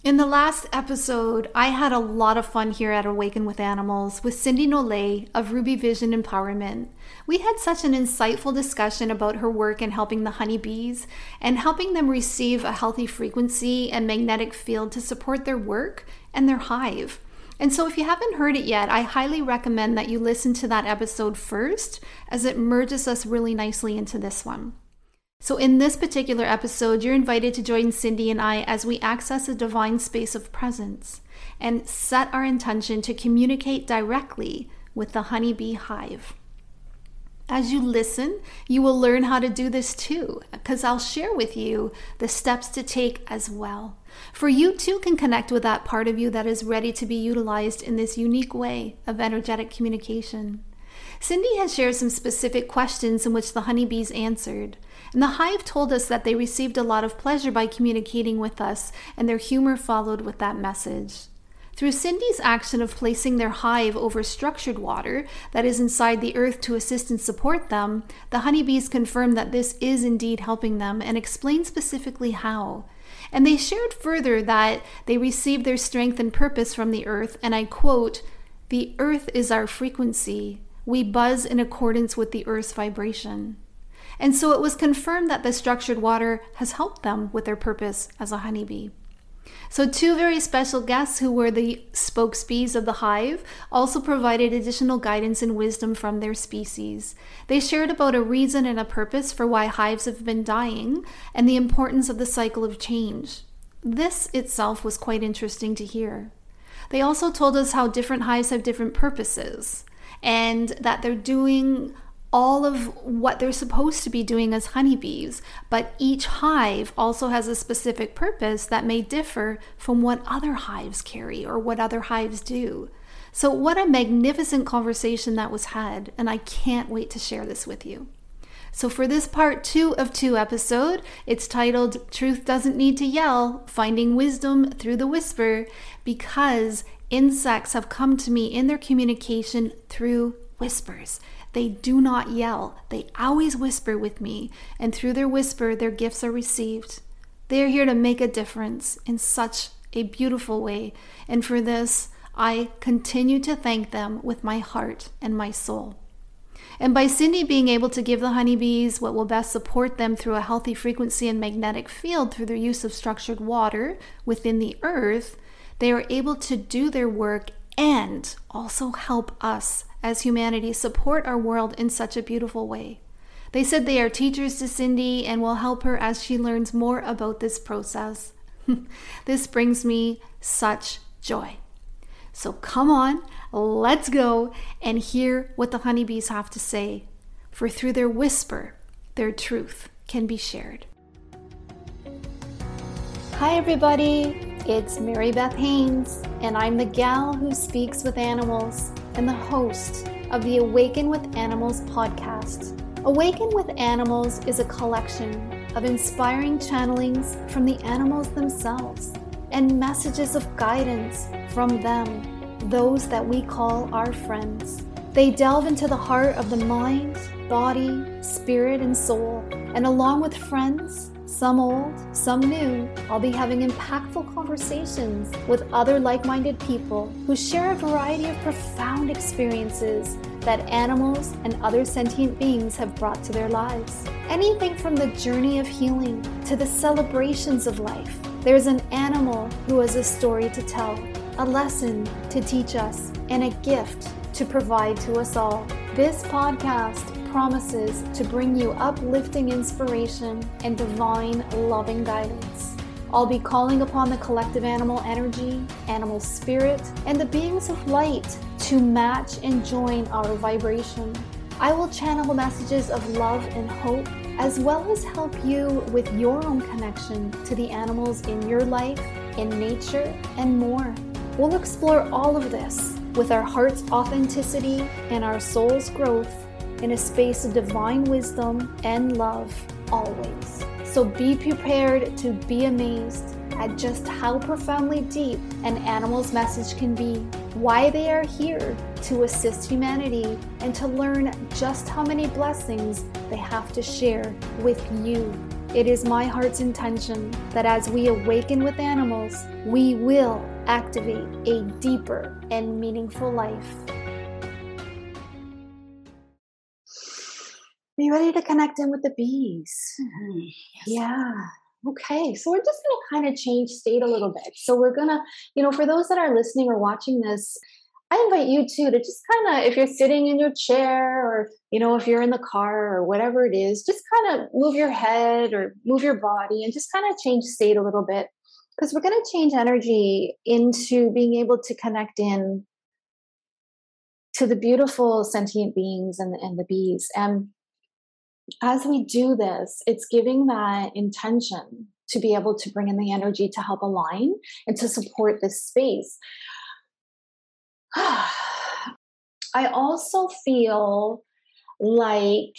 In the last episode, I had a lot of fun here at Awaken with Animals with Cindy Nolay of Ruby Vision Empowerment. We had such an insightful discussion about her work in helping the honeybees and helping them receive a healthy frequency and magnetic field to support their work and their hive. And so if you haven't heard it yet, I highly recommend that you listen to that episode first, as it merges us really nicely into this one. So in this particular episode, you're invited to join Cindy and I as we access a divine space of presence and set our intention to communicate directly with the honeybee hive. As you listen, you will learn how to do this too, because I'll share with you the steps to take as well. For you too can connect with that part of you that is ready to be utilized in this unique way of energetic communication. Cindy has shared some specific questions in which the honeybees answered, and the hive told us that they received a lot of pleasure by communicating with us, and their humor followed with that message. Through Cindy's action of placing their hive over structured water that is inside the earth to assist and support them, the honeybees confirmed that this is indeed helping them and explained specifically how. And they shared further that they received their strength and purpose from the earth, and I quote, "The earth is our frequency. We buzz in accordance with the earth's vibration." And so it was confirmed that the structured water has helped them with their purpose as a honeybee. So two very special guests who were the spokesbees of the hive also provided additional guidance and wisdom from their species. They shared about a reason and a purpose for why hives have been dying and the importance of the cycle of change. This itself was quite interesting to hear. They also told us how different hives have different purposes, and that they're doing all of what they're supposed to be doing as honeybees, but each hive also has a specific purpose that may differ from what other hives carry or what other hives do. So what a magnificent conversation that was had, and I can't wait to share this with you. So for this part 2 of 2 episode, it's titled Truth Doesn't Need to Yell, Finding Wisdom Through the Whisper, because insects have come to me in their communication through whispers. They do not yell. They always whisper with me, and through their whisper, their gifts are received. They are here to make a difference in such a beautiful way, and for this, I continue to thank them with my heart and my soul. And by Cindy being able to give the honeybees what will best support them through a healthy frequency and magnetic field through their use of structured water within the earth, they are able to do their work and also help us as humanity support our world in such a beautiful way. They said they are teachers to Cindy and will help her as she learns more about this process. This brings me such joy. So come on, let's go and hear what the honeybees have to say, for through their whisper, their truth can be shared. Hi everybody, it's Mary Beth Haynes, and I'm the gal who speaks with animals and the host of the Awaken with Animals podcast. Awaken with Animals is a collection of inspiring channelings from the animals themselves and messages of guidance from them, those that we call our friends. They delve into the heart of the mind, body, spirit, and soul, and along with friends, some old, some new, I'll be having impactful conversations with other like-minded people who share a variety of profound experiences that animals and other sentient beings have brought to their lives. Anything from the journey of healing to the celebrations of life. There's an animal who has a story to tell, a lesson to teach us, and a gift to provide to us all. This podcast promises to bring you uplifting inspiration and divine loving guidance. I'll be calling upon the collective animal energy, animal spirit, and the beings of light to match and join our vibration. I will channel messages of love and hope, as well as help you with your own connection to the animals in your life, in nature, and more. We'll explore all of this with our heart's authenticity and our soul's growth in a space of divine wisdom and love always. So be prepared to be amazed at just how profoundly deep an animal's message can be, why they are here to assist humanity, and to learn just how many blessings they have to share with you. It is my heart's intention that as we awaken with animals, we will activate a deeper and meaningful life. Are you ready to connect in with the bees? Mm-hmm. Yes. Yeah. Okay. So we're just going to kind of change state a little bit. So we're going to, for those that are listening or watching this, I invite you too to just kind of, if you're sitting in your chair or, if you're in the car or whatever it is, just kind of move your head or move your body and just kind of change state a little bit, because we're going to change energy into being able to connect in to the beautiful sentient beings and the bees. And as we do this, it's giving that intention to be able to bring in the energy to help align and to support this space. I also feel like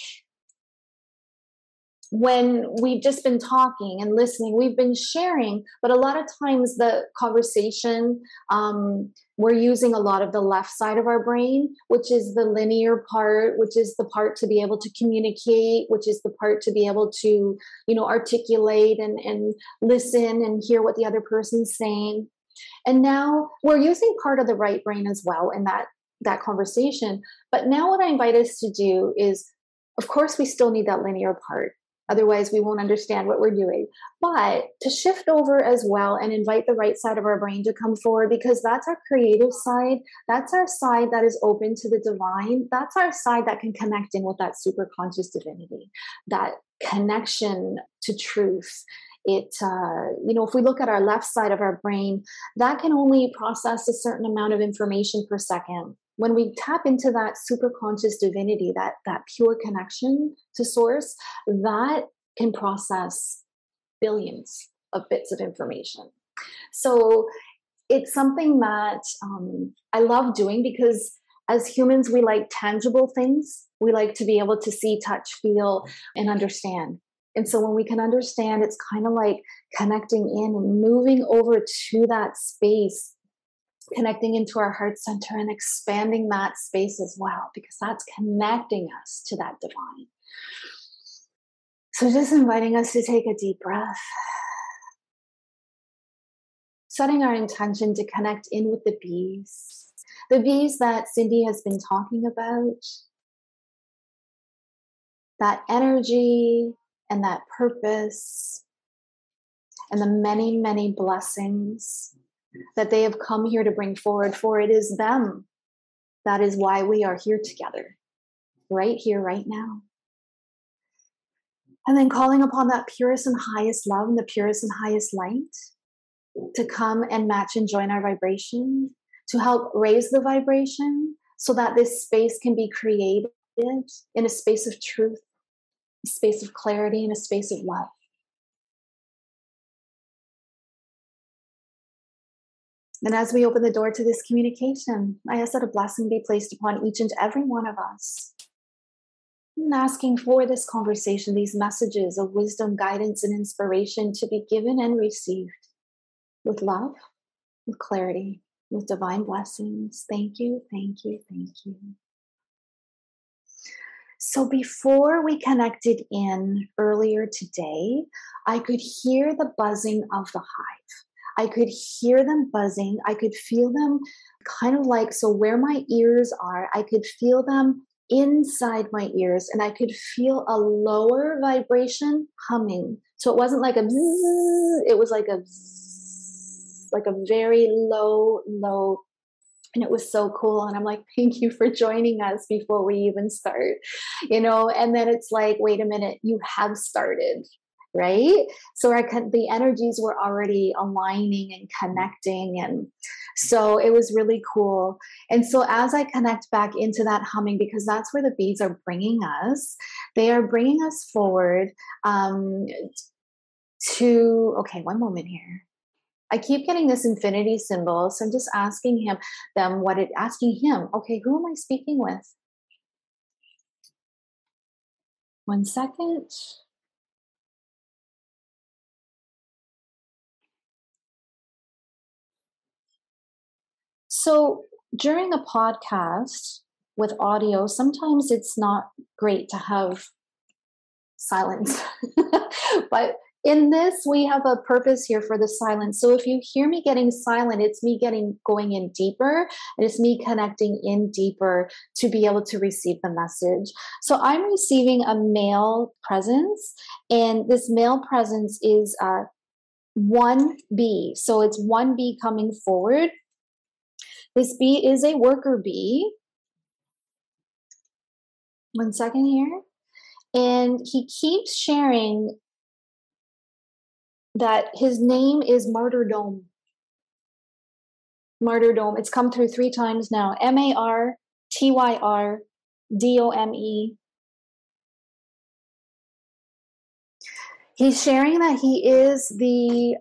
when we've just been talking and listening, we've been sharing, but a lot of times the conversation, we're using a lot of the left side of our brain, which is the linear part, which is the part to be able to communicate, which is the part to be able to, articulate and listen and hear what the other person's saying. And now we're using part of the right brain as well in that conversation. But now what I invite us to do is, of course, we still need that linear part. Otherwise, we won't understand what we're doing. But to shift over as well and invite the right side of our brain to come forward, because that's our creative side. That's our side that is open to the divine. That's our side that can connect in with that super conscious divinity, that connection to truth. If we look at our left side of our brain, that can only process a certain amount of information per second. When we tap into that super conscious divinity, that pure connection to source, that can process billions of bits of information. So it's something that I love doing, because as humans, we like tangible things. We like to be able to see, touch, feel, and understand. And so when we can understand, it's kind of like connecting in and moving over to that space, connecting into our heart center and expanding that space as well, because that's connecting us to that divine. So just inviting us to take a deep breath, setting our intention to connect in with the bees that Cindy has been talking about, that energy and that purpose and the many, many blessings that they have come here to bring forward, for it is them. That is why we are here together, right here, right now. And then calling upon that purest and highest love and the purest and highest light to come and match and join our vibration, to help raise the vibration so that this space can be created in a space of truth, a space of clarity, and a space of love. And as we open the door to this communication, I ask that a blessing be placed upon each and every one of us. And asking for this conversation, these messages of wisdom, guidance, and inspiration to be given and received with love, with clarity, with divine blessings. Thank you, thank you, thank you. So before we connected in earlier today, I could hear the buzzing of the hive. I could hear them buzzing. I could feel them kind of like, so where my ears are, I could feel them inside my ears, and I could feel a lower vibration humming. So it wasn't like a bzzz, it was like a bzzz, like a very low, and it was so cool. And I'm like, thank you for joining us before we even start, and then it's like, wait a minute, you have started. Right? So the energies were already aligning and connecting. And so it was really cool. And so as I connect back into that humming, because that's where the bees are bringing us, they are bringing us forward okay, one moment here. I keep getting this infinity symbol. So I'm just asking him, okay, who am I speaking with? 1 second. So during a podcast with audio, sometimes it's not great to have silence. But in this, we have a purpose here for the silence. So if you hear me getting silent, it's me going in deeper, and it's me connecting in deeper to be able to receive the message. So I'm receiving a male presence, and this male presence is 1B. So it's 1B coming forward. This bee is a worker bee. One second here. And he keeps sharing that his name is Martyrdom. Martyrdom. It's come through 3 times now. MARTYRDOME. He's sharing that he is the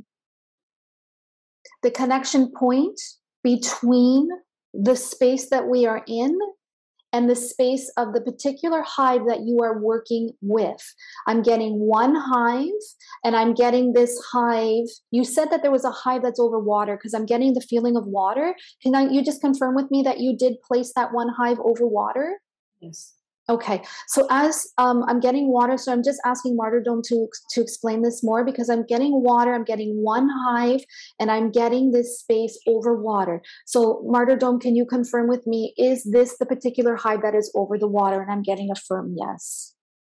connection point between the space that we are in and the space of the particular hive that you are working with. I'm getting one hive, and I'm getting this hive. You said that there was a hive that's over water, because I'm getting the feeling of water. Can you just confirm with me that you did place that one hive over water? Yes. Okay, so as I'm getting water, so I'm just asking Martyrdom to explain this more, because I'm getting water, I'm getting one hive, and I'm getting this space over water. So Martyrdom, can you confirm with me, is this the particular hive that is over the water? And I'm getting a firm yes.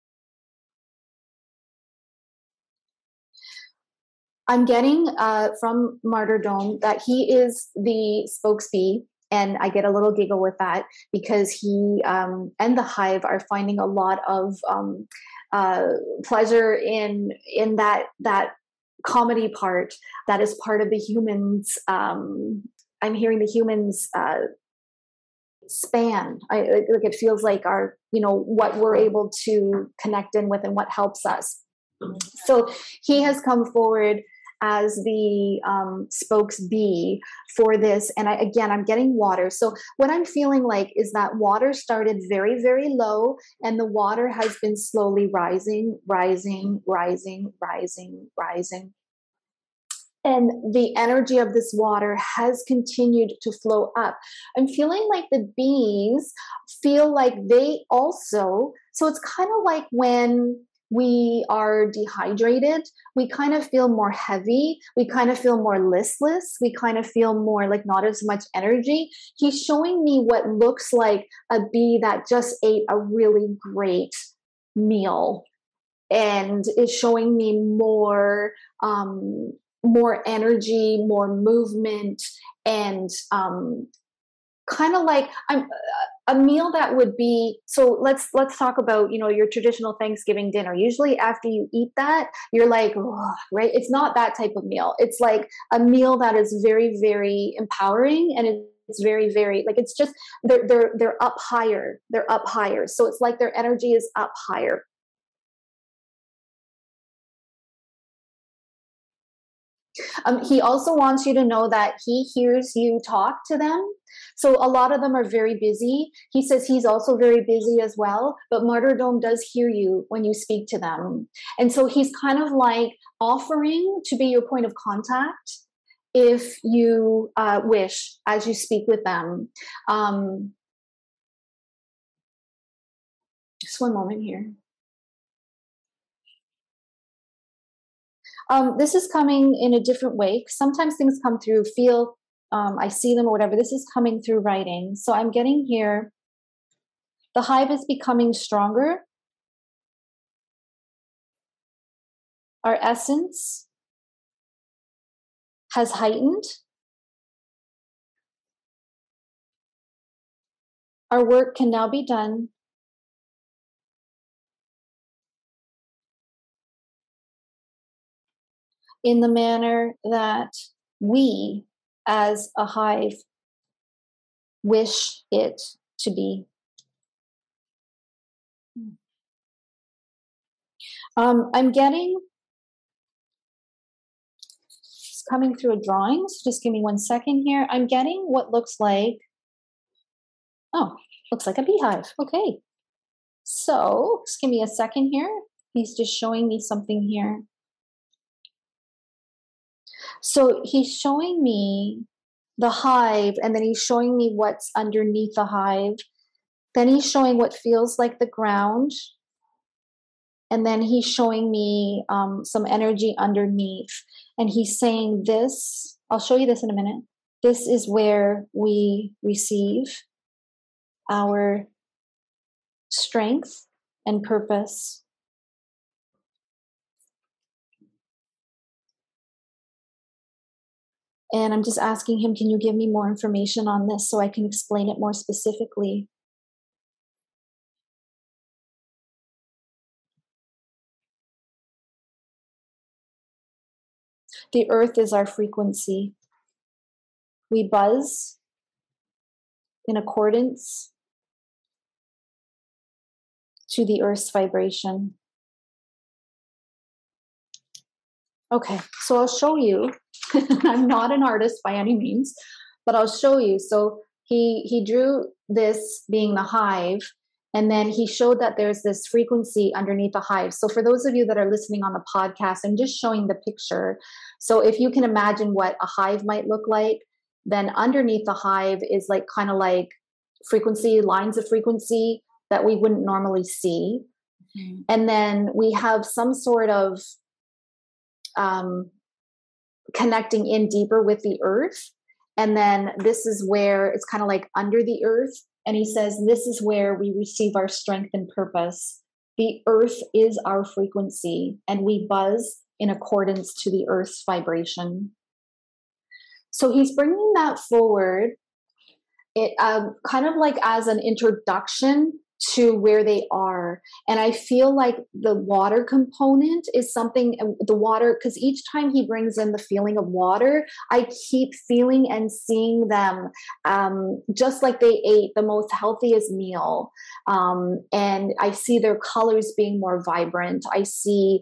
I'm getting from Martyrdom that he is the spokesbee. And I get a little giggle with that, because he and the hive are finding a lot of pleasure in that comedy part that is part of the humans. I'm hearing the humans span. It feels like our, what we're able to connect in with and what helps us. So he has come forward as the spokesbee for this. And I'm getting water. So what I'm feeling like is that water started very, very low, and the water has been slowly rising. And the energy of this water has continued to flow up. I'm feeling like the bees feel like they also, so it's kind of like when we are dehydrated, we kind of feel more heavy, we kind of feel more listless, we kind of feel more like not as much energy. He's showing me what looks like a bee that just ate a really great meal, and is showing me more energy, more movement, and kind of like a meal that would be, so let's talk about, your traditional Thanksgiving dinner. Usually after you eat that, you're like, oh, right? It's not that type of meal. It's like a meal that is very, very empowering, and it's very, very, like, it's just, they're up higher. They're up higher. So it's like their energy is up higher. He also wants you to know that he hears you talk to them. So a lot of them are very busy. He says he's also very busy as well, but Martyrdom does hear you when you speak to them. And so he's kind of like offering to be your point of contact if you wish, as you speak with them. Just one moment here. This is coming in a different way. Sometimes things come through, I see them or whatever. This is coming through writing. So I'm getting here, the hive is becoming stronger. Our essence has heightened. Our work can now be done. In the manner that we as a hive wish it to be. I'm getting, it's coming through a drawing, so just give me 1 second here. I'm getting what looks like, looks like a beehive. Okay. So just give me a second here. He's just showing me something here. So he's showing me the hive, and then he's showing me what's underneath the hive. Then he's showing what feels like the ground. And then he's showing me some energy underneath. And he's saying this, I'll show you this in a minute. This is where we receive our strength and purpose. And I'm just asking him, can you give me more information on this so I can explain it more specifically? The earth is our frequency. We buzz in accordance to the earth's vibration. Okay, so I'll show you. I'm not an artist by any means, but I'll show you. So he drew this being the hive, and then he showed that there's this frequency underneath the hive. So for those of you that are listening on the podcast, I'm just showing the picture. So if you can imagine what a hive might look like, then underneath the hive is like kind of like frequency, lines of frequency that we wouldn't normally see. Mm-hmm. And then we have some sort of connecting in deeper with the earth. And then this is where it's kind of like under the earth. And he says, this is where we receive our strength and purpose. The earth is our frequency, and we buzz in accordance to the earth's vibration. So he's bringing that forward, it kind of like as an introduction to where they are. And I feel like the water component is something, the water, because each time he brings in the feeling of water, I keep feeling and seeing them just like they ate the most healthiest meal. And I see their colors being more vibrant. I see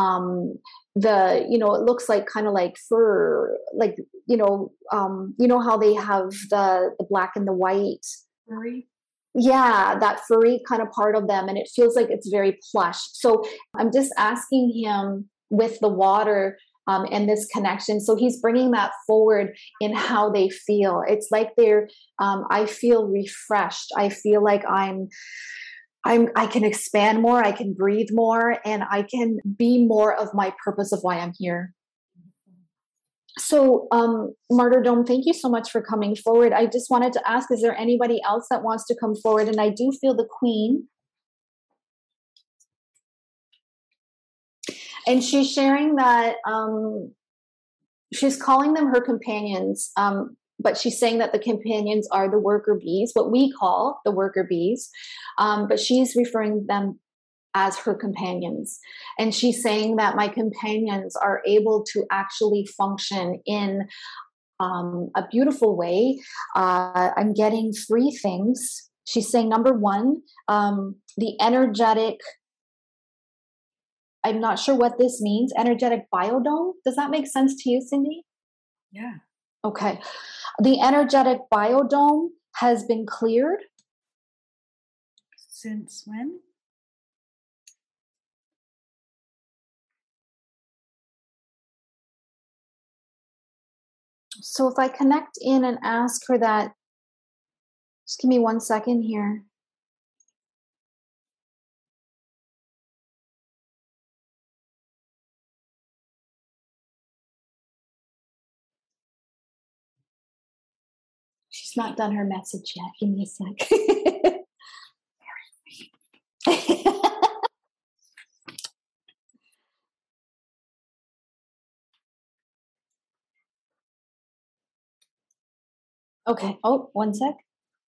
it looks like kind of like fur, like, how they have the black and the white. Furry. Yeah, that furry kind of part of them. And it feels like it's very plush. So I'm just asking him with the water and this connection. So he's bringing that forward in how they feel. It's like I feel refreshed. I feel like I can expand more. I can breathe more, and I can be more of my purpose of why I'm here. So, Martyrdom, thank you so much for coming forward. I just wanted to ask, is there anybody else that wants to come forward? And I do feel the Queen. And she's sharing that she's calling them her companions, but she's saying that the companions are the worker bees, what we call the worker bees. But she's referring to them as her companions. And she's saying that my companions are able to actually function in a beautiful way. I'm getting 3 things. She's saying, number 1, the energetic, I'm not sure what this means, energetic biodome. Does that make sense to you, Cindy? Yeah. Okay. The energetic biodome has been cleared. Since when? So if I connect in and ask her that, just give me 1 second here. She's not done her message yet. Give me a sec. Okay. Oh, 1 sec.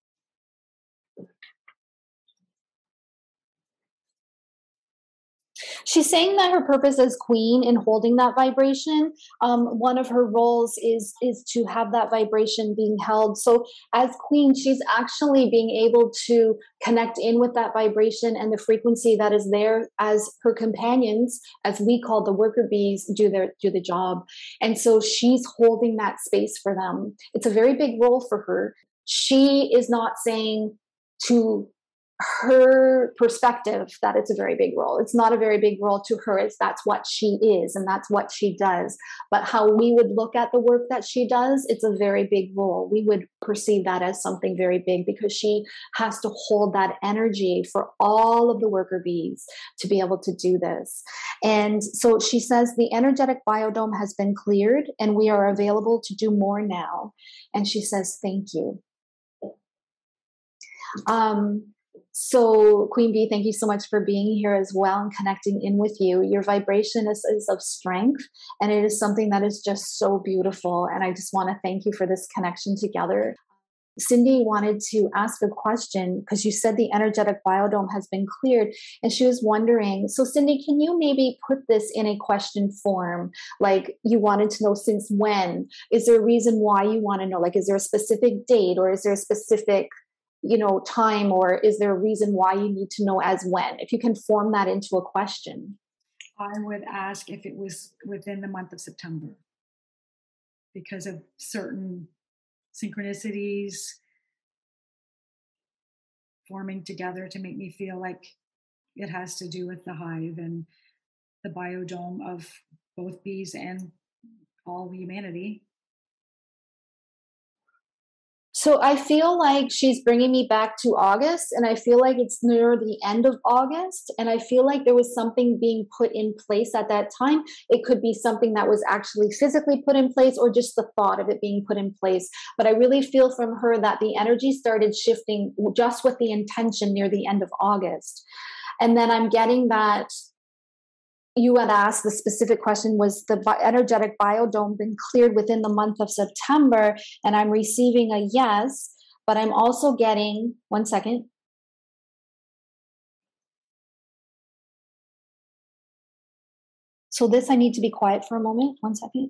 She's saying that her purpose as queen in holding that vibration, one of her roles is to have that vibration being held. So as queen, she's actually being able to connect in with that vibration and the frequency that is there as her companions, as we call the worker bees, do the job. And so she's holding that space for them. It's a very big role for her. She is not saying to her perspective that it's a very big role. It's not a very big role to her. It's that's what she is and that's what she does. But how we would look at the work that she does, it's a very big role. We would perceive that as something very big because she has to hold that energy for all of the worker bees to be able to do this. And so she says the energetic biodome has been cleared and we are available to do more now. And she says, thank you. So Queen Bee, thank you so much for being here as well and connecting in with you. Your vibration is of strength and it is something that is just so beautiful. And I just want to thank you for this connection together. Cindy wanted to ask a question because you said the energetic biodome has been cleared and she was wondering, so Cindy, can you maybe put this in a question form? Like you wanted to know since when? Is there a reason why you want to know? Like, is there a specific date or is there a specific time, or is there a reason why you need to know as when? If you can form that into a question. I would ask if it was within the month of September because of certain synchronicities forming together to make me feel like it has to do with the hive and the biodome of both bees and all humanity. So I feel like she's bringing me back to August, and I feel like it's near the end of August, and I feel like there was something being put in place at that time. It could be something that was actually physically put in place or just the thought of it being put in place. But I really feel from her that the energy started shifting just with the intention near the end of August. And then I'm getting that you had asked the specific question, was the energetic biodome been cleared within the month of September? And I'm receiving a yes, but I'm also getting, one second. So this, I need to be quiet for a moment. One second.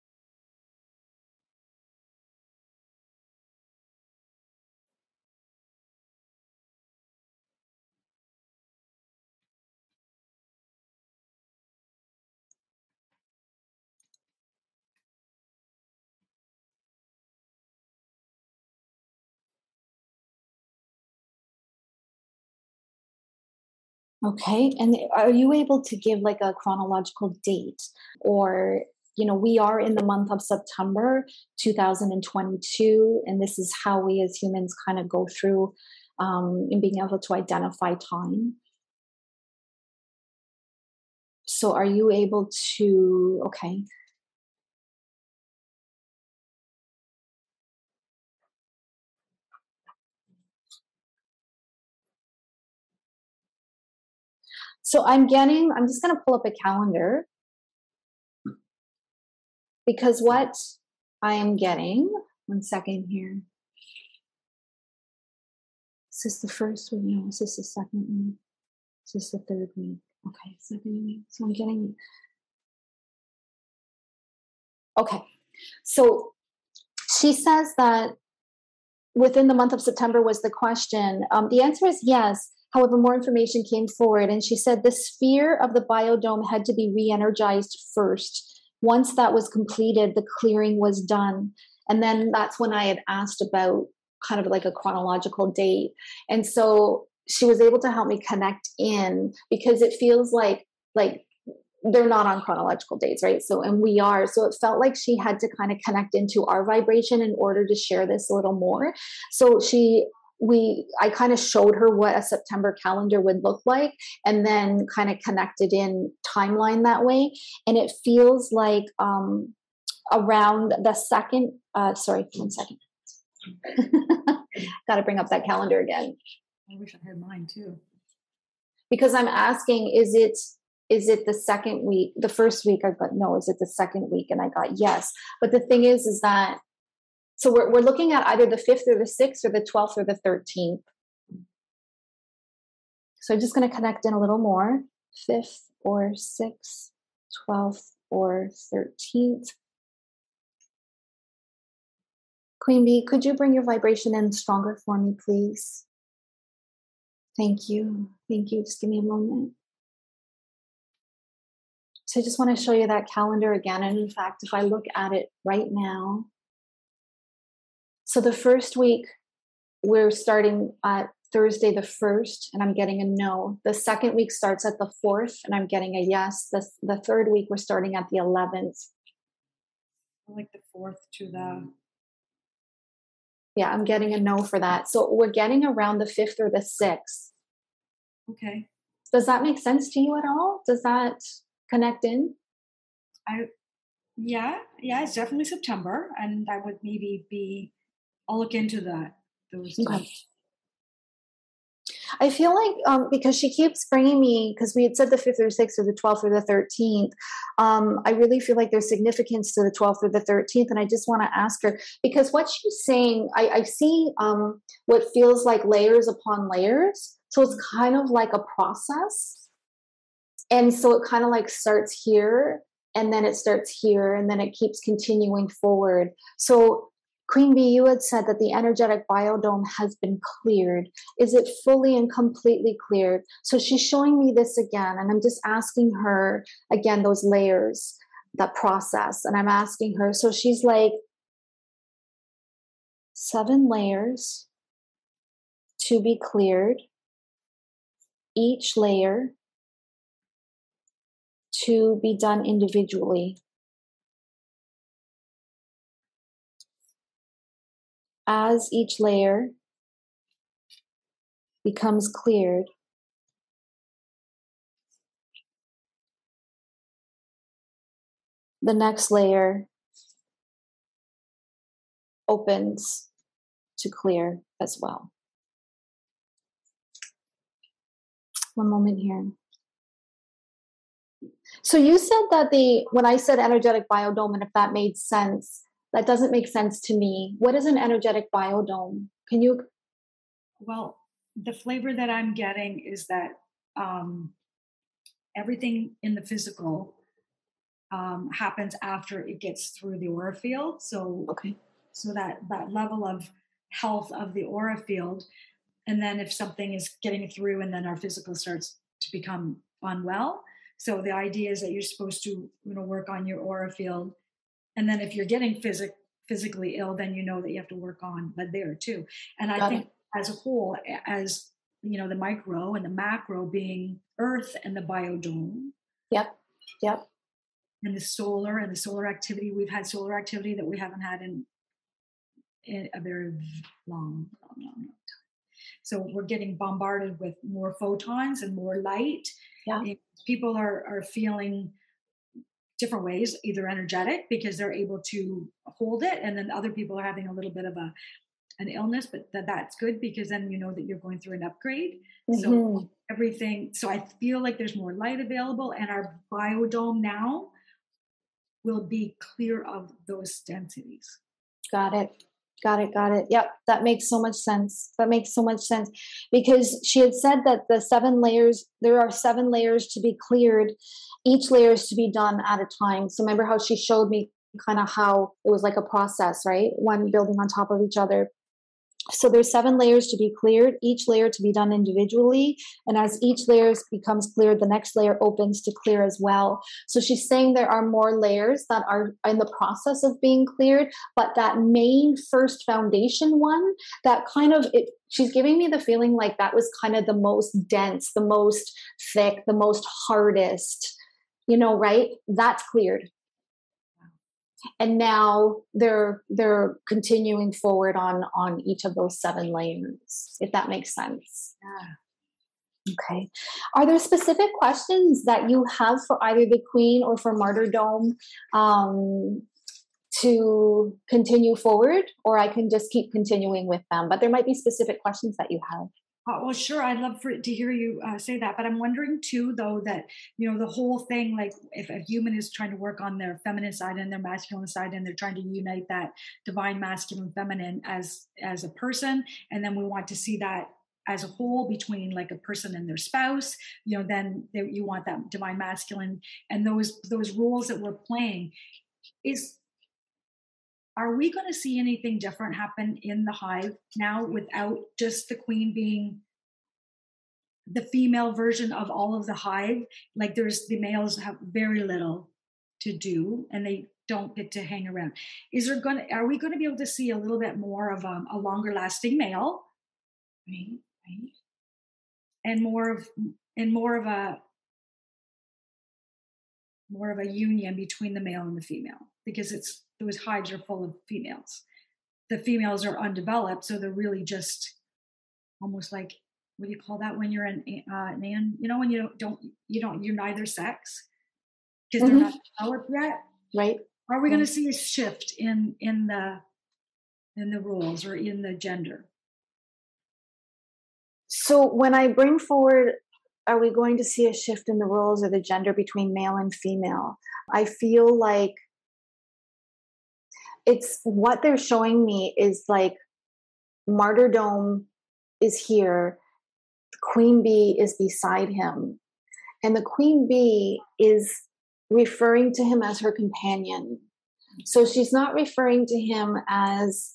Okay, and are you able to give like a chronological date? Or, we are in the month of September 2022, and this is how we as humans kind of go through in being able to identify time. So are you able to, okay. So I'm just going to pull up a calendar because what I am getting, one second here. Is this the first week? No, is this the second week? Is this the third week? Okay, second week. So I'm getting, okay. So she says that within the month of September was the question. The answer is yes. However, more information came forward, and she said the sphere of the biodome had to be re-energized first. Once that was completed, the clearing was done. And then that's when I had asked about kind of like a chronological date. And so she was able to help me connect in because it feels like they're not on chronological dates, right? So, and we are. So it felt like she had to kind of connect into our vibration in order to share this a little more. So I kind of showed her what a September calendar would look like and then kind of connected in timeline that way. And it feels like around the second, sorry, 1 second. Got to bring up that calendar again. I wish I had mine too. Because I'm asking, is it the second week? The first week I got no, is it the second week? And I got yes. But the thing is that so we're looking at either the 5th or the 6th or the 12th or the 13th. So I'm just going to connect in a little more. 5th or 6th, 12th or 13th. Queen Bee, could you bring your vibration in stronger for me, please? Thank you. Thank you. Just give me a moment. So I just want to show you that calendar again. And in fact, if I look at it right now, so the first week we're starting at Thursday the 1st, and I'm getting a no. The second week starts at the 4th, and I'm getting a yes. The third week, we're starting at the 11th. Like the 4th to the... Yeah, I'm getting a no for that. So we're getting around the 5th or the 6th. Okay. Does that make sense to you at all? Does that connect in? Yeah, it's definitely September, and I would maybe I'll look into that. Those Okay. I feel like because she keeps bringing me, because we had said the 5th or 6th or the 12th or the 13th, I really feel like there's significance to the 12th or the 13th, and I just want to ask her, because what she's saying, I see what feels like layers upon layers, so it's kind of like a process, and so it kind of like starts here, and then it starts here, and then it keeps continuing forward. So Queen Bee, you had said that the energetic biodome has been cleared. Is it fully and completely cleared? So she's showing me this again, and I'm just asking her again, those layers, that process. And I'm asking her, so she's like, 7 layers to be cleared, each layer to be done individually. As each layer becomes cleared, the next layer opens to clear as well. One moment here. So you said that when I said energetic biodome, and if that made sense, that doesn't make sense to me. What is an energetic biodome? Can you? Well, the flavor that I'm getting is that everything in the physical happens after it gets through the aura field. So, okay. So that level of health of the aura field, and then if something is getting through, and then our physical starts to become unwell. So the idea is that you're supposed to, work on your aura field, and then if you're getting physically ill, then you know that you have to work on that there too. And I think as a whole, as the micro and the macro being Earth and the biodome. Yep. And the solar activity. We've had solar activity that we haven't had in a very long time. So we're getting bombarded with more photons and more light. Yeah. And people are feeling different ways, either energetic because they're able to hold it, and then other people are having a little bit of an illness, but that's good because then you know that you're going through an upgrade. Mm-hmm. So everything. So I feel like there's more light available, and our biodome now will be clear of those densities. Got it. Yep. That makes so much sense. Because she had said that there are 7 layers to be cleared. Each layer is to be done at a time. So remember how she showed me kind of how it was like a process, right? One building on top of each other. So there's 7 layers to be cleared, each layer to be done individually. And as each layer becomes cleared, the next layer opens to clear as well. So she's saying there are more layers that are in the process of being cleared, but that main first foundation one, that kind of, she's giving me the feeling like that was kind of the most dense, the most thick, the most hardest, right? That's cleared. And now they're continuing forward on each of those 7 layers, if that makes sense. Yeah. Okay. Are there specific questions that you have for either the Queen or for Martyrdom to continue forward, or I can just keep continuing with them? But there might be specific questions that you have. Well, sure. I'd love to hear you say that. But I'm wondering too, though, that, the whole thing, like if a human is trying to work on their feminine side and their masculine side, and they're trying to unite that divine masculine feminine as a person, and then we want to see that as a whole between like a person and their spouse, then you want that divine masculine, and those roles that we're playing are we going to see anything different happen in the hive now without just the queen being the female version of all of the hive? Like the males have very little to do and they don't get to hang around. Are we going to be able to see a little bit more of a longer lasting male? Right? and more of a union between the male and the female, because those hives are full of females. The females are undeveloped, so they're really just almost like, what do you call that when you're when you're neither sex, because they're not developed yet. Right. Are we going to see a shift in the roles or in the gender? So when I bring forward, are we going to see a shift in the roles or the gender between male and female? I feel like it's what they're showing me is like martyrdom is here. The queen bee is beside him. And the queen bee is referring to him as her companion. So she's not referring to him as,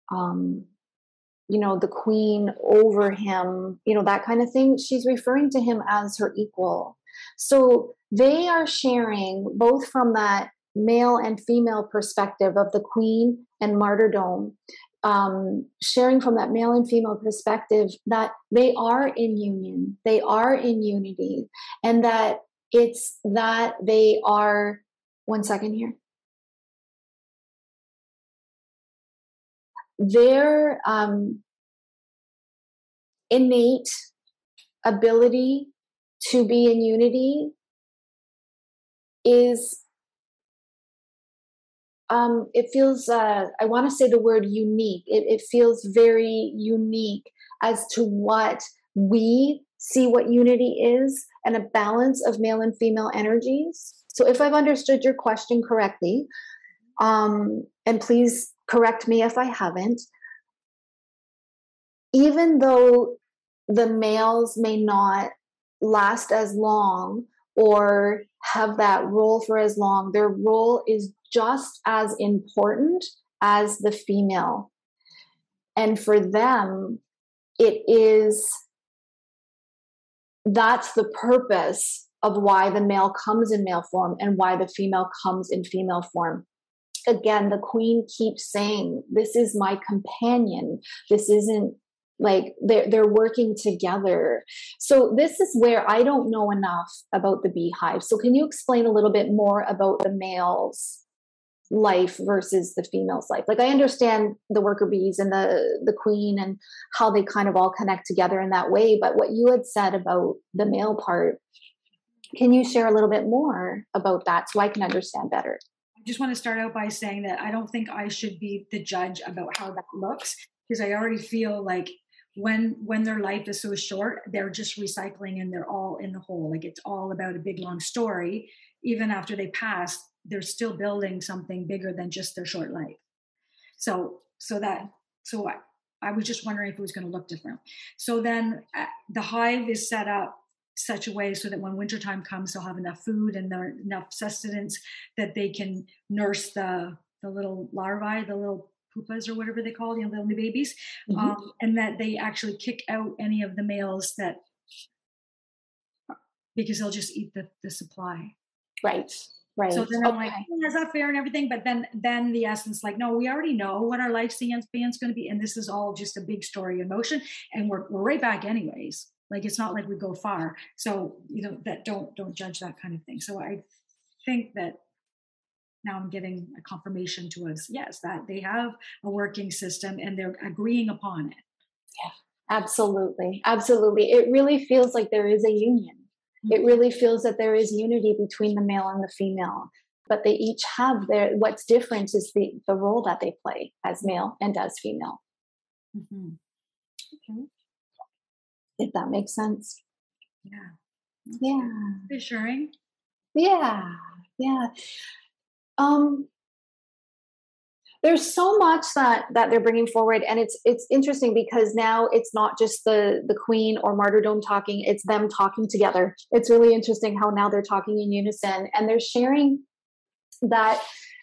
the queen over him, that kind of thing. She's referring to him as her equal. So they are sharing both from that male and female perspective of the queen and martyrdom, sharing from that male and female perspective that they are in union, they are in unity, and that it's that they are, one second here, their innate ability to be in unity is, it feels, I want to say the word unique. It feels very unique as to what we see what unity is, and a balance of male and female energies. So if I've understood your question correctly, and please correct me if I haven't, even though the males may not last as long or have that role for as long, their role is just as important as the female. And for them, that's the purpose of why the male comes in male form and why the female comes in female form. Again, the queen keeps saying, this is my companion. This isn't like they're working together. So this is where I don't know enough about the beehive. So can you explain a little bit more about the male's life versus the female's life? Like, I understand the worker bees and the queen and how they kind of all connect together in that way. But what you had said about the male part, can you share a little bit more about that so I can understand better? I just want to start out by saying that I don't think I should be the judge about how that looks, because I already feel like when their life is so short, they're just recycling and they're all in the hole. Like, it's all about a big long story. Even after they pass, they're still building something bigger than just their short life. So I was just wondering if it was going to look different. So then the hive is set up such a way so that when wintertime comes, they'll have enough food and enough sustenance that they can nurse the little larvae, the little pupas or whatever they call, the little babies, and that they actually kick out any of the males because they'll just eat the supply. Right. So then I'm like, is that fair and everything? But then the essence, like, no, we already know what our lifespan's going to be, and this is all just a big story in motion, and we're right back anyways. Like, it's not like we go far. So that don't judge that kind of thing. So I think that now I'm getting a confirmation to us, yes, that they have a working system and they're agreeing upon it. Yeah, absolutely. Absolutely. It really feels like there is a union. It really feels that there is unity between the male and the female, but they each have what's different is the role that they play as male and as female. Okay. If that makes sense. Yeah. Yeah. Reassuring. Yeah. Yeah. There's so much that they're bringing forward, and it's interesting because now it's not just the queen or martyrdom talking, it's them talking together. It's really interesting how now they're talking in unison, and they're sharing that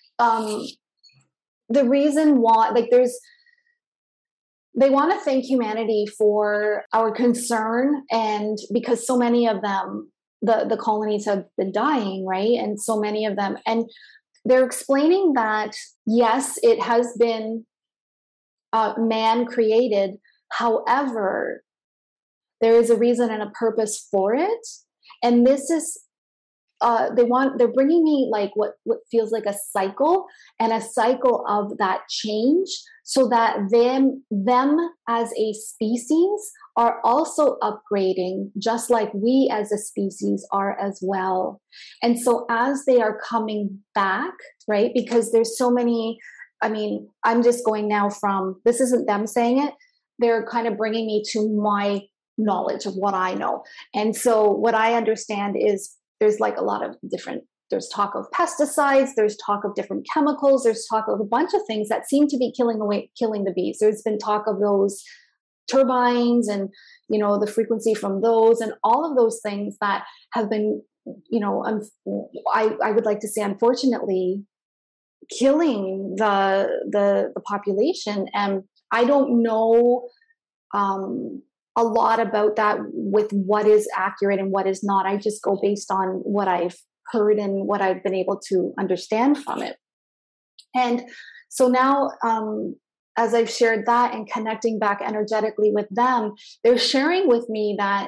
the reason why, like, they want to thank humanity for our concern, and because so many of them, the colonies have been dying, right? And so many of them, and they're explaining that, yes, it has been man created. However, there is a reason and a purpose for it. And this is, they're bringing me like what feels like a cycle, and a cycle of that change, so that them as a species are also upgrading, just like we as a species are as well. And so as they are coming back, right, because there's so many, I mean, I'm just going now from, this isn't them saying it, they're kind of bringing me to my knowledge of what I know. And so what I understand is there's like a lot of different, there's talk of pesticides, there's talk of different chemicals, there's talk of a bunch of things that seem to be killing the bees. There's been talk of those turbines and, you know, the frequency from those and all of those things that have been, you know, I would like to say, unfortunately, killing the population. And I don't know a lot about that with what is accurate and what is not. I just go based on what I've heard and what I've been able to understand from it. And so now, as I've shared that and connecting back energetically with them, they're sharing with me that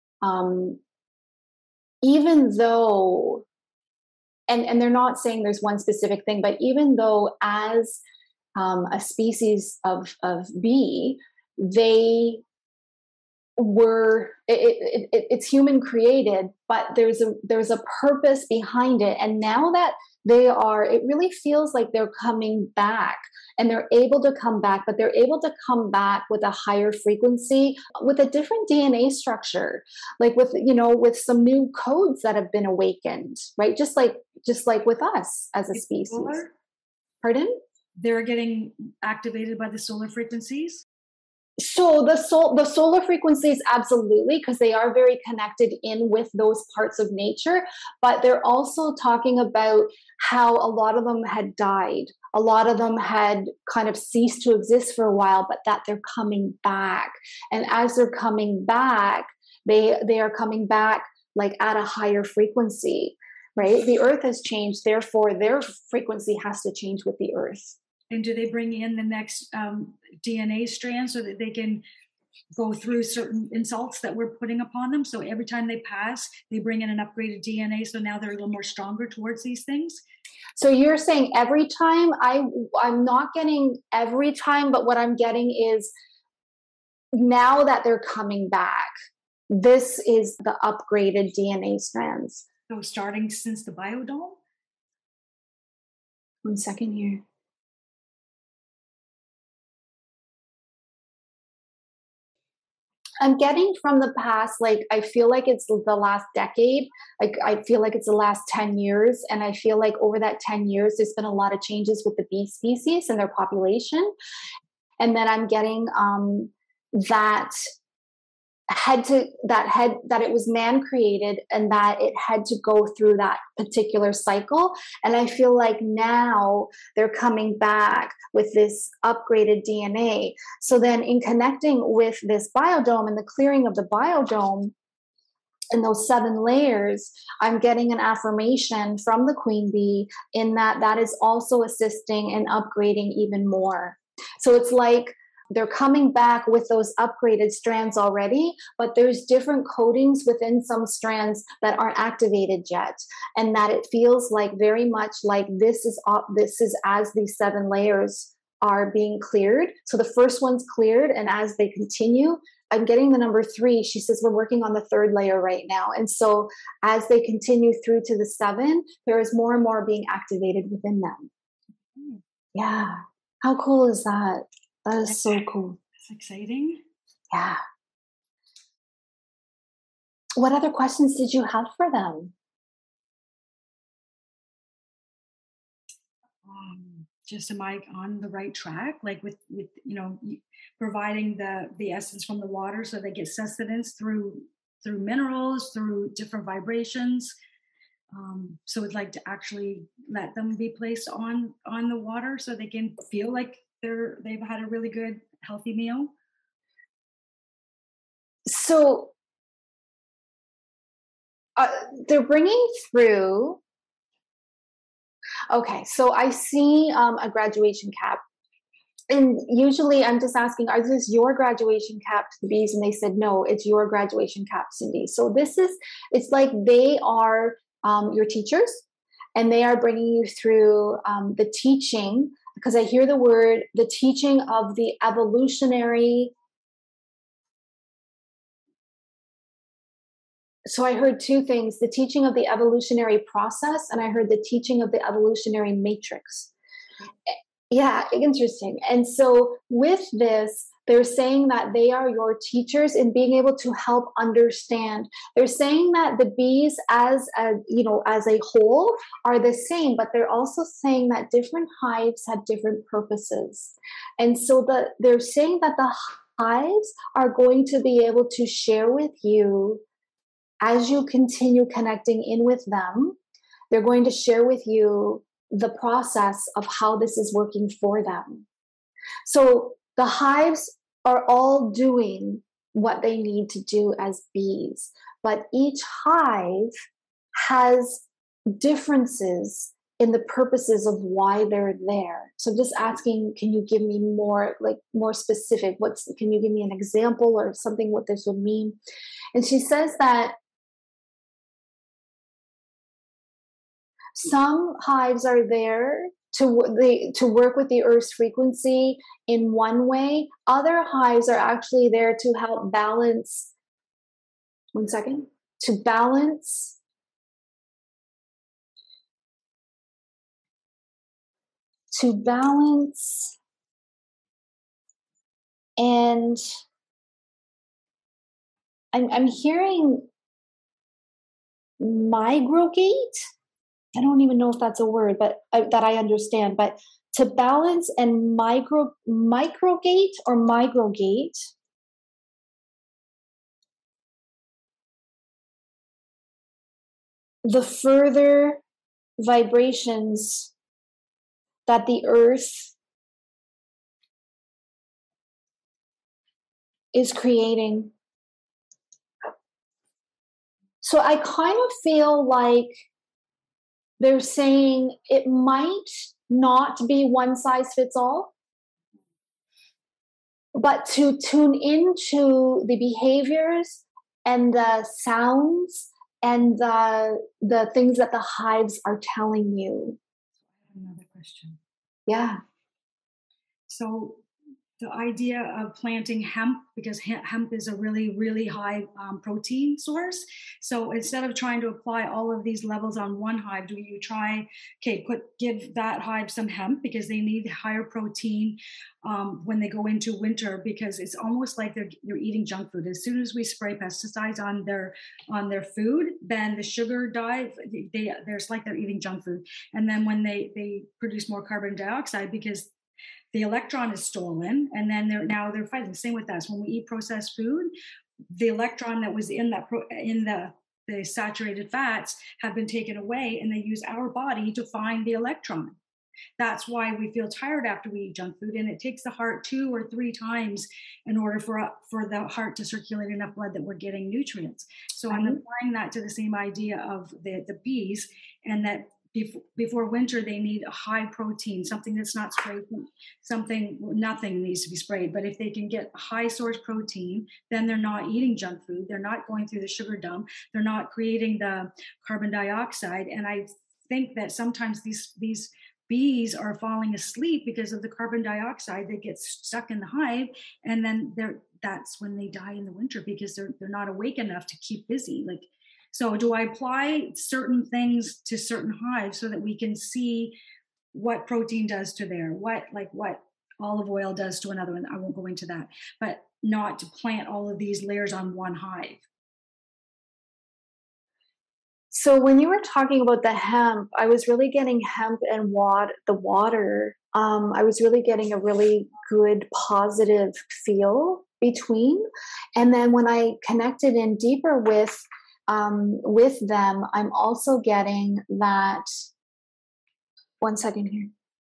even though, and they're not saying there's one specific thing, but even though as a species of bee, they were, it's human created, but there's a purpose behind it. And now that they are, it really feels like they're coming back, and they're able to come back, but they're able to come back with a higher frequency, with a different DNA structure, like with, you know, with some new codes that have been awakened, right? Just like with us as a species. Solar? Pardon? They're getting activated by the solar frequencies? So the solar frequencies, absolutely, because they are very connected in with those parts of nature, but they're also talking about how a lot of them had died. A lot of them had kind of ceased to exist for a while, but that they're coming back. And as they're coming back, they are coming back like at a higher frequency, right? The earth has changed, therefore their frequency has to change with the earth. And do they bring in the next DNA strand so that they can go through certain insults that we're putting upon them? So every time they pass, they bring in an upgraded DNA, so now they're a little more stronger towards these things? So you're saying every time? I'm not getting every time, but what I'm getting is now that they're coming back, this is the upgraded DNA strands. So starting since the biodome? 1 second here. I'm getting from the past, like, I feel like it's the last decade. Like, I feel like it's the last 10 years. And I feel like over that 10 years, there's been a lot of changes with the bee species and their population. And then I'm getting that it was man created, and that it had to go through that particular cycle. And I feel like now they're coming back with this upgraded DNA. So then in connecting with this biodome and the clearing of the biodome and those 7 layers, I'm getting an affirmation from the queen bee in that is also assisting and upgrading even more. So it's like they're coming back with those upgraded strands already, but there's different coatings within some strands that aren't activated yet. And that it feels like very much like this is as these 7 layers are being cleared. So the first one's cleared, and as they continue, I'm getting the number 3. She says, we're working on the 3rd layer right now. And so as they continue through to the 7, there is more and more being activated within them. Yeah. How cool is that? That is so cool. That's exciting. Yeah. What other questions did you have for them? Just, am I on the right track? Like with providing the essence from the water, so they get sustenance through minerals, through different vibrations. So I'd like to actually let them be placed on the water so they can feel like they've had a really good, healthy meal. So they're bringing through. Okay, so I see a graduation cap, And usually I'm just asking, are this your graduation cap to the bees? And they said, no, it's your graduation cap, Cindy. So it's like they are your teachers, and they are bringing you through the teaching, because I hear the teaching of the evolutionary. So I heard two things, the teaching of the evolutionary process, and I heard the teaching of the evolutionary matrix. Yeah, interesting. And so with this, they're saying that they are your teachers in being able to help understand. They're saying that the bees as a whole are the same, but they're also saying that different hives have different purposes. And so they're saying that the hives are going to be able to share with you as you continue connecting in with them. They're going to share with you the process of how this is working for them. So the hives are all doing what they need to do as bees, but each hive has differences in the purposes of why they're there. So I'm just asking, can you give me more specific? Can you give me an example or something what this would mean? And she says that some hives are there to work with the Earth's frequency in one way. Other hives are actually there to help balance. One second. To balance. And I'm hearing migrogate. I don't even know if that's a word, but that I understand. But to balance and microgate or migrogate. The further vibrations that the Earth is creating. So I kind of feel like they're saying it might not be one size fits all, but to tune into the behaviors and the sounds and the things that the hives are telling you. Another question. Yeah. So the idea of planting hemp, because hemp is a really, really high protein source. So instead of trying to apply all of these levels on one hive, do you try, give that hive some hemp because they need higher protein when they go into winter, because it's almost like they're eating junk food. As soon as we spray pesticides on their food, then the sugar there's like they're eating junk food. And then when they produce more carbon dioxide because the electron is stolen, and then they're fighting. Same with us. When we eat processed food, the electron that was in the saturated fats have been taken away, and they use our body to find the electron. That's why we feel tired after we eat junk food, and it takes the heart 2 or 3 times in order for the heart to circulate enough blood that we're getting nutrients. So I'm applying that to the same idea of the bees, and that before winter they need a high protein, something that's not sprayed, nothing needs to be sprayed. But if they can get high source protein, then they're not eating junk food, they're not going through the sugar dump, they're not creating the carbon dioxide. And I think that sometimes these bees are falling asleep because of the carbon dioxide that gets stuck in the hive, and then that's when they die in the winter, because they're not awake enough to keep busy. So do I apply certain things to certain hives so that we can see what protein does to what olive oil does to another one? I won't go into that, but not to plant all of these layers on one hive. So when you were talking about the hemp, I was really getting hemp and the water. I was really getting a really good positive feel between. And then when I connected in deeper with them, I'm also getting that. One second here.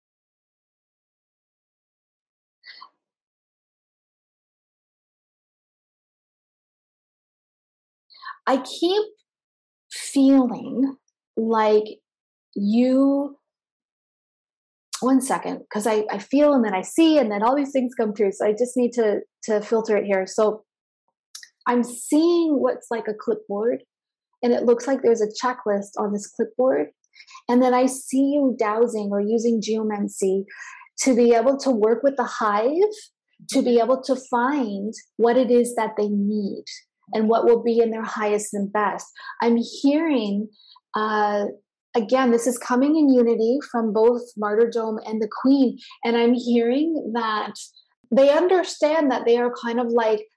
I keep feeling like one second, because I feel and then I see and then all these things come through. So I just need to filter it here. So I'm seeing what's like a clipboard, and it looks like there's a checklist on this clipboard. And then I see you dowsing or using geomancy to be able to work with the hive, to be able to find what it is that they need and what will be in their highest and best. I'm hearing, again, this is coming in unity from both Martyrdom and the Queen. And I'm hearing that they understand that they are kind of like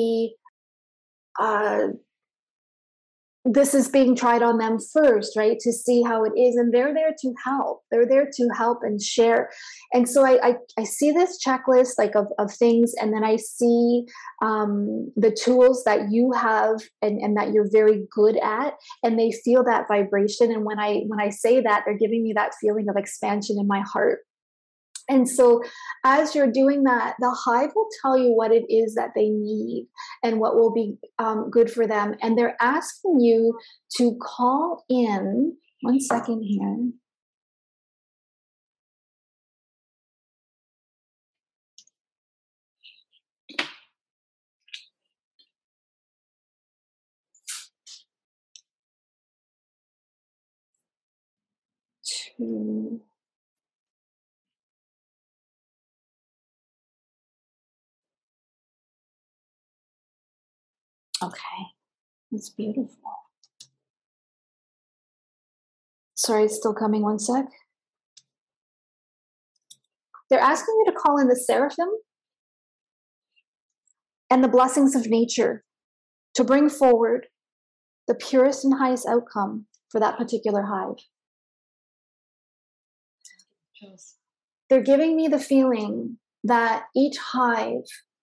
this is being tried on them first, right? To see how it is. And they're there to help. They're there to help and share. And so I see this checklist like of things. And then I see the tools that you have and that you're very good at. And they feel that vibration. And when I say that, they're giving me that feeling of expansion in my heart. And so as you're doing that, the hive will tell you what it is that they need and what will be good for them. And they're asking you to call in, one second here. Okay, that's beautiful. Sorry, it's still coming, one sec. They're asking you to call in the seraphim and the blessings of nature to bring forward the purest and highest outcome for that particular hive. They're giving me the feeling that each hive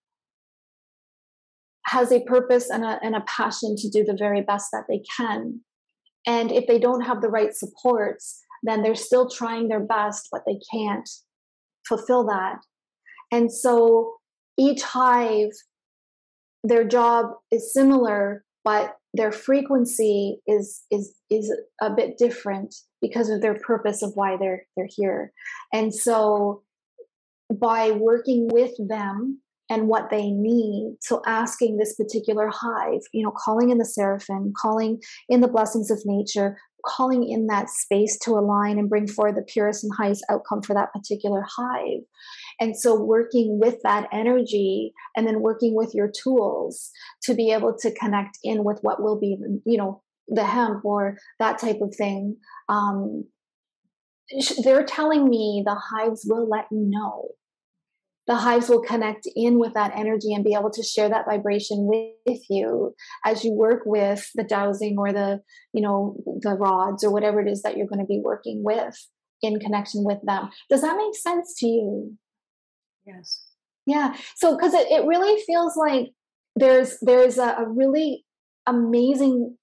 has a purpose and a passion to do the very best that they can. And if they don't have the right supports, then they're still trying their best, but they can't fulfill that. And so each hive, their job is similar, but their frequency is a bit different because of their purpose of why they're here. And so by working with them and what they need, so asking this particular hive, calling in the seraphim, calling in the blessings of nature, calling in that space to align and bring forward the purest and highest outcome for that particular hive. And so working with that energy and then working with your tools to be able to connect in with what will be, the hemp or that type of thing. They're telling me the hives will let you know. The hives will connect in with that energy and be able to share that vibration with you as you work with the dowsing or the rods or whatever it is that you're going to be working with in connection with them. Does that make sense to you? Yes. Yeah. So, because it really feels like there's a really amazing,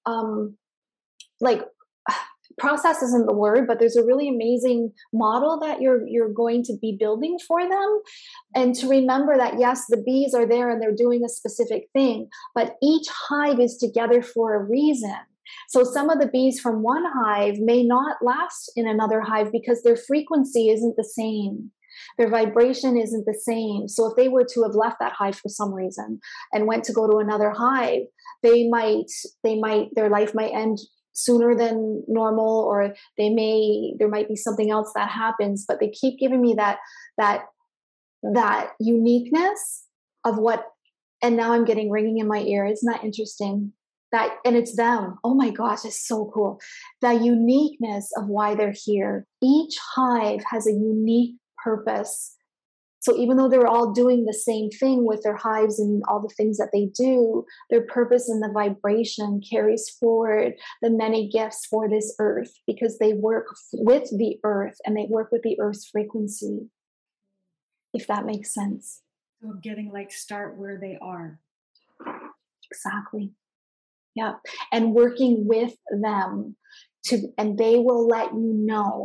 process isn't the word, but there's a really amazing model that you're going to be building for them. And to remember that, yes, the bees are there and they're doing a specific thing, but each hive is together for a reason. So some of the bees from one hive may not last in another hive because their frequency isn't the same. Their vibration isn't the same. So if they were to have left that hive for some reason and went to go to another hive, their life might end sooner than normal, or there might be something else that happens, but they keep giving me that uniqueness of what, and now I'm getting ringing in my ear. Isn't that interesting? And it's them. Oh my gosh, it's so cool. The uniqueness of why they're here. Each hive has a unique purpose. So even though they're all doing the same thing with their hives and all the things that they do, their purpose and the vibration carries forward the many gifts for this earth because they work with the earth and they work with the earth's frequency, if that makes sense. So getting start where they are. Exactly. Yeah. And working with them and they will let you know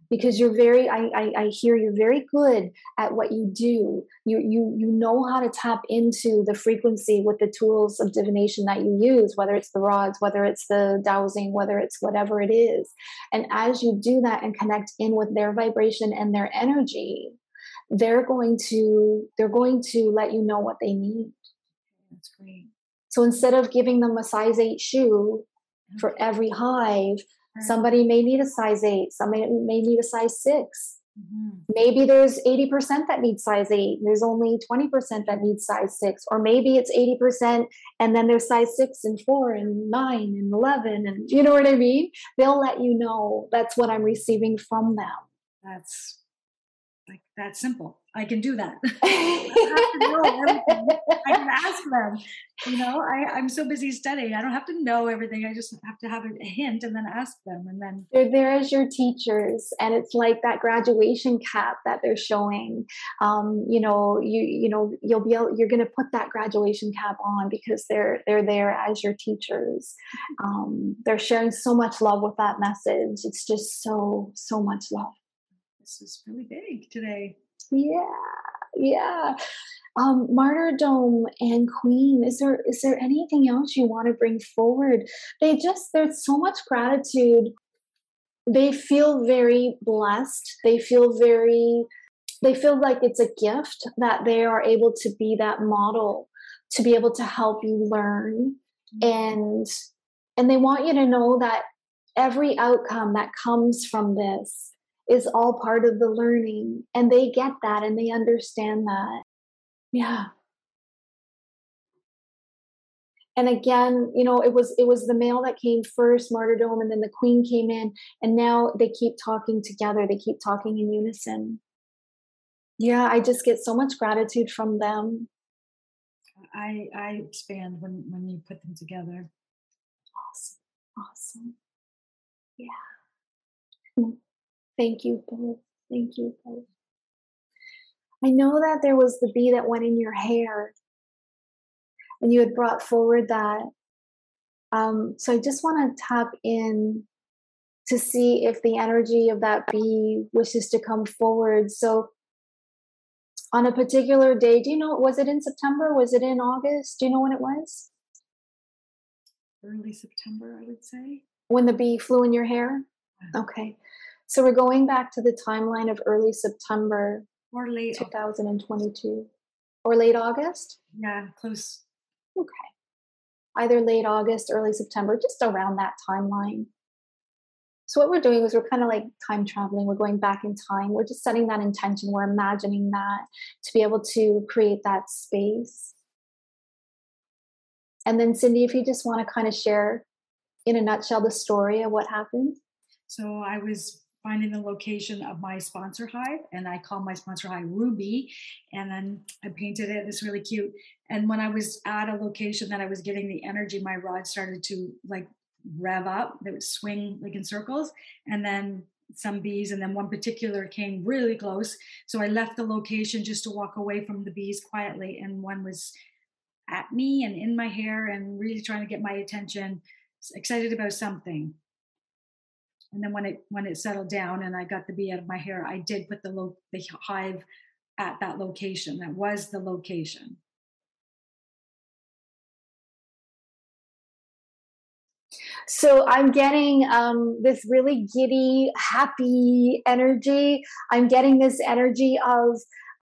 because you're very, I hear you're very good at what you do. You know how to tap into the frequency with the tools of divination that you use, whether it's the rods, whether it's the dowsing, whether it's whatever it is. And as you do that and connect in with their vibration and their energy, they're going to let you know what they need. That's great. So instead of giving them a size 8 shoe for every hive, somebody may need a size 8, somebody may need a size 6. Maybe there's 80% that needs size 8. There's only 20% that needs size 6. Or maybe it's 80% and then there's size 6 and 4 and 9 and 11. And you know what I mean? They'll let you know. That's what I'm receiving from them. That's like that simple. I can do that. I don't have to know everything. I can ask them. You know, I'm so busy studying. I don't have to know everything. I just have to have a hint and then ask them. And then they're there as your teachers. And it's like that graduation cap that they're showing. You know, you're going to put that graduation cap on because they're there as your teachers. They're sharing so much love with that message. It's just so much love. This is really big today. Yeah. Martyrdom and Queen, is there anything else you want to bring forward? There's so much gratitude. They feel very blessed. They feel like it's a gift that they are able to be that model, to be able to help you learn. And they want you to know that every outcome that comes from this is all part of the learning, and they get that and they understand that. Yeah. And again, you know, it was the male that came first, Martyrdom, and then the Queen came in, and now they keep talking together. They keep talking in unison. Yeah, I just get so much gratitude from them. I expand when you put them together. Awesome. Yeah. Thank you both. I know that there was the bee that went in your hair, and you had brought forward that. So I just want to tap in to see if the energy of that bee wishes to come forward. So on a particular day, do you know, was it in September? Was it in August? Do you know when it was? Early September, I would say. When the bee flew in your hair? Okay. So we're going back to the timeline of early September or late 2022. Or late August? Yeah, close. Okay. Either late August, early September, just around that timeline. So what we're doing is we're kind of like time traveling. We're going back in time. We're just setting that intention. We're imagining that to be able to create that space. And then Cindy, if you just want to kind of share in a nutshell the story of what happened. So I was finding the location of my sponsor hive, and I called my sponsor hive Ruby, and then I painted it. It's really cute. And when I was at a location that I was getting the energy, my rod started to like rev up. They would swing like in circles, and then some bees, and then one particular came really close. So I left the location just to walk away from the bees quietly, and one was at me and in my hair and really trying to get my attention, excited about something. And then when it settled down and I got the bee out of my hair, I did put the hive at that location. That was the location. So I'm getting this really giddy, happy energy. I'm getting this energy of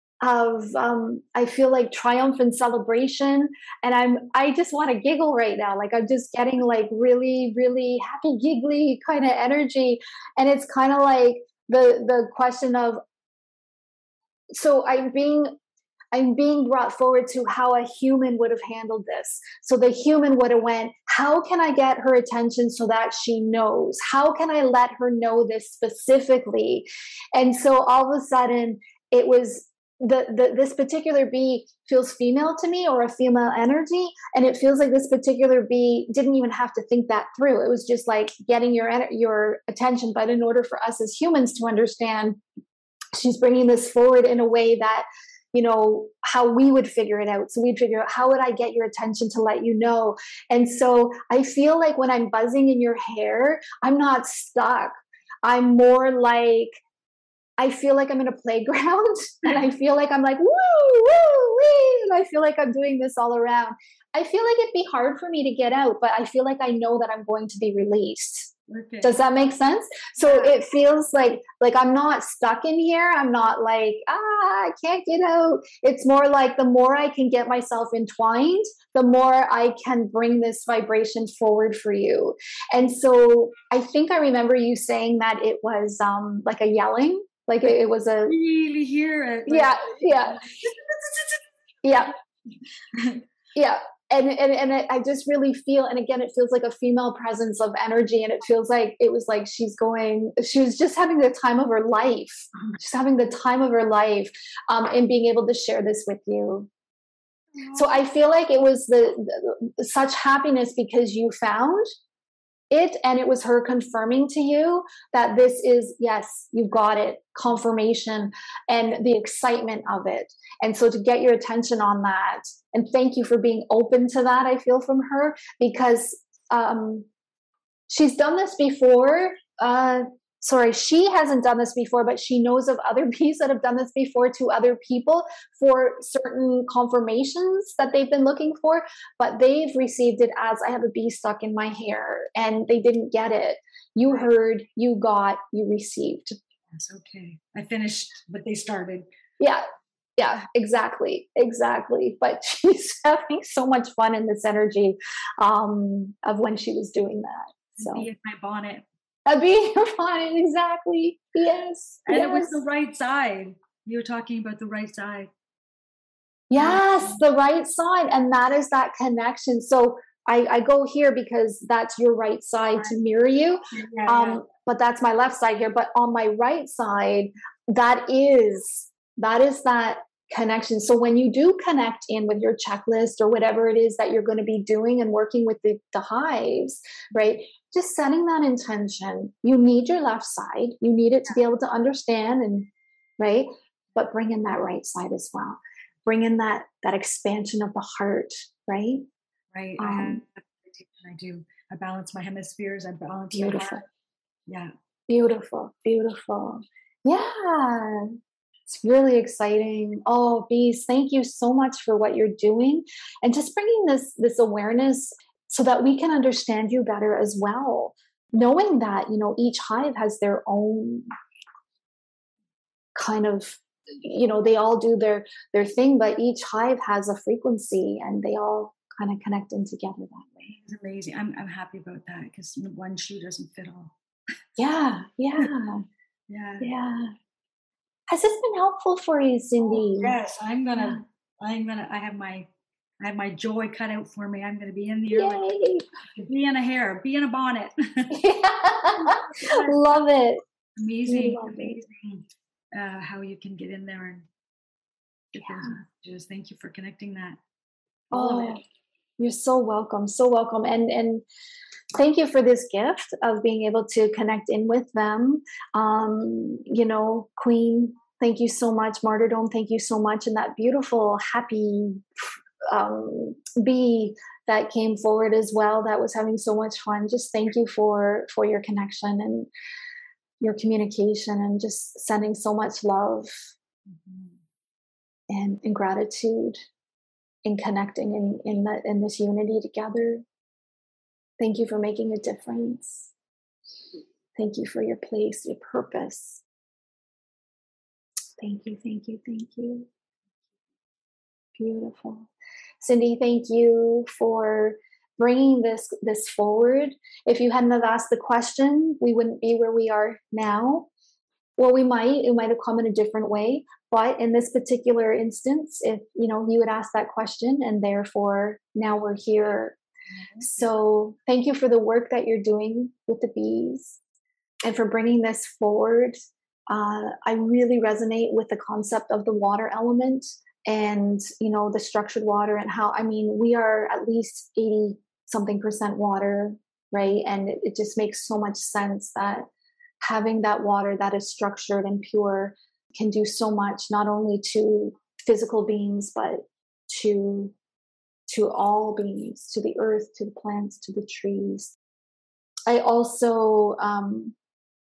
I feel like triumph and celebration, and I just want to giggle right now. Like I'm just getting like really, really happy, giggly kind of energy, and it's kind of like the question of, so I'm being brought forward to how a human would have handled this. So the human would have went, how can I get her attention so that she knows? How can I let her know this specifically? And so all of a sudden it was this particular bee feels female to me, or a female energy. And it feels like this particular bee didn't even have to think that through. It was just like getting your attention. But in order for us as humans to understand, she's bringing this forward in a way that, you know, how we would figure it out. So we'd figure out, how would I get your attention to let you know? And so I feel like when I'm buzzing in your hair, I'm not stuck. I'm more like I feel like I'm in a playground and I feel like I'm like, woo, woo, wee, and I feel like I'm doing this all around. I feel like it'd be hard for me to get out, but I feel like I know that I'm going to be released. Okay. Does that make sense? So it feels like I'm not stuck in here. I'm not like, I can't get out. It's more like the more I can get myself entwined, the more I can bring this vibration forward for you. And so I think I remember you saying that it was like a yelling, like it was a really hear it. Like, yeah. Yeah. And I just really feel, and again, it feels like a female presence of energy, and it feels like it was like she was just having the time of her life, just having the time of her life, and being able to share this with you. So I feel like it was such happiness because you found it, and it was her confirming to you that this is, yes, you got it, confirmation, and the excitement of it. And so to get your attention on that, and thank you for being open to that, I feel, from her, because she's done this before. She hasn't done this before, but she knows of other bees that have done this before to other people for certain confirmations that they've been looking for, but they've received it as, I have a bee stuck in my hair, and they didn't get it. You heard, you got, you received. That's okay. I finished what they started. Yeah, exactly. But she's having so much fun in this energy of when she was doing that. So Be in my bonnet. A bee in your bonnet, exactly. Yes. And it was the right side. You were talking about the right side. Yes, the right side. And that is that connection. So I go here because that's your right side to mirror you. But that's my left side here. But on my right side, that is that connection. So when you do connect in with your checklist or whatever it is that you're going to be doing and working with the hives, right? Just setting that intention. You need your left side. You need it to be able to understand, and right? But bring in that right side as well. Bring in that expansion of the heart, right? Right. I do. I balance my hemispheres. I balance my heart. Yeah. Beautiful. Yeah. It's really exciting. Oh, bees, thank you so much for what you're doing, and just bringing this awareness so that we can understand you better as well. Knowing that, each hive has their own kind of, they all do their thing, but each hive has a frequency, and they all kind of connect in together that way. It's amazing. I'm happy about that, because one shoe doesn't fit all. Yeah. Has this been helpful for you, Cindy? Yes, I have my joy cut out for me. I'm gonna be in the early, be in a hair, be in a bonnet. Love it. Amazing how you can get in there and get those messages. Thank you for connecting that. All of it. You're so welcome. And thank you for this gift of being able to connect in with them. Queen, thank you so much. Martyrdom, thank you so much. And that beautiful, happy bee that came forward as well, that was having so much fun. Just thank you for your connection and your communication, and just sending so much love and gratitude in connecting in this unity together. Thank you for making a difference. Thank you for your place, your purpose. Thank you. Beautiful. Cindy, thank you for bringing this forward. If you hadn't have asked the question, we wouldn't be where we are now. Well, it might have come in a different way, but in this particular instance, if you would ask that question, and therefore now we're here. So thank you for the work that you're doing with the bees, and for bringing this forward. I really resonate with the concept of the water element, and the structured water, and how, we are at least 80-something% water, right? And it just makes so much sense that having that water that is structured and pure can do so much, not only to physical beings, but to all beings, to the earth, to the plants, to the trees. I also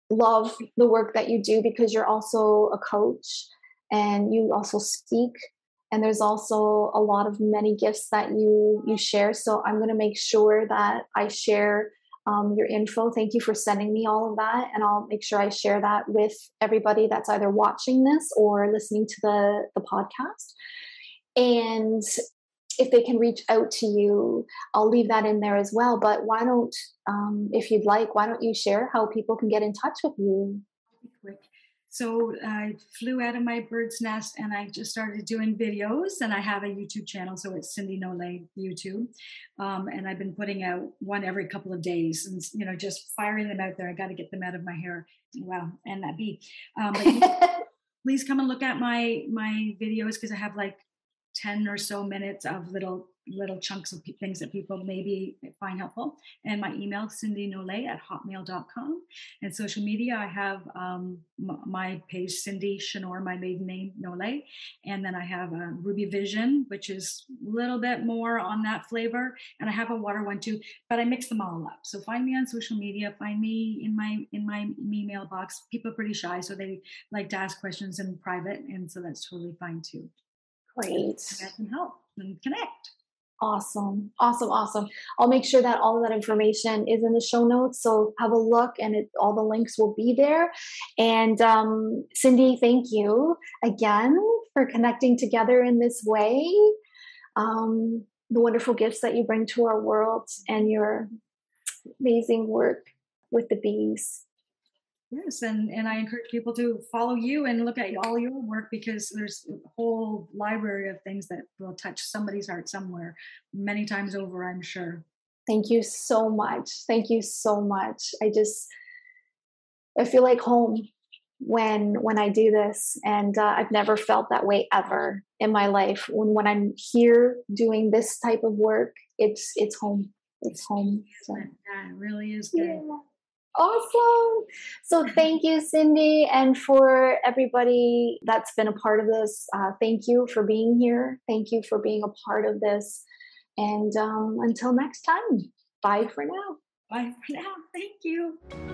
love the work that you do because you're also a coach and you also speak. And there's also a lot of many gifts that you share. So I'm going to make sure that I share your info. Thank you for sending me all of that. And I'll make sure I share that with everybody that's either watching this or listening to the podcast. And if they can reach out to you, I'll leave that in there as well. But why don't, if you'd like, why don't you share how people can get in touch with you? Quick. So I flew out of my bird's nest and I just started doing videos, and I have a YouTube channel. So it's Cindy Nolay YouTube. And I've been putting out one every couple of days and, you know, just firing them out there. I got to get them out of my hair. Wow. And that bee. But please come and look at my videos, because I have like 10 or so minutes of little chunks of things that people maybe find helpful. And my email, cindynolay@hotmail.com. And social media, I have my page, Cindy Shanor, my maiden name, Nolay. And then I have a Ruby Vision, which is a little bit more on that flavor. And I have a water one too, but I mix them all up. So find me on social media, find me in my email box. People are pretty shy, so they like to ask questions in private. And so that's totally fine too. Great. That can help and connect. Awesome. I'll make sure that all of that information is in the show notes. So have a look, and all the links will be there. And Cindy, thank you again for connecting together in this way. The wonderful gifts that you bring to our world and your amazing work with the bees. Yes, and I encourage people to follow you and look at all your work, because there's a whole library of things that will touch somebody's heart somewhere, many times over, I'm sure. Thank you so much. Thank you so much. I feel like home when I do this, and I've never felt that way ever in my life. When I'm here doing this type of work, it's home. It's home. So. Yeah, it really is good. Yeah. Awesome. So thank you, Cindy. And for everybody that's been a part of this, thank you for being here. Thank you for being a part of this. And until next time, bye for now. Bye for now. Thank you.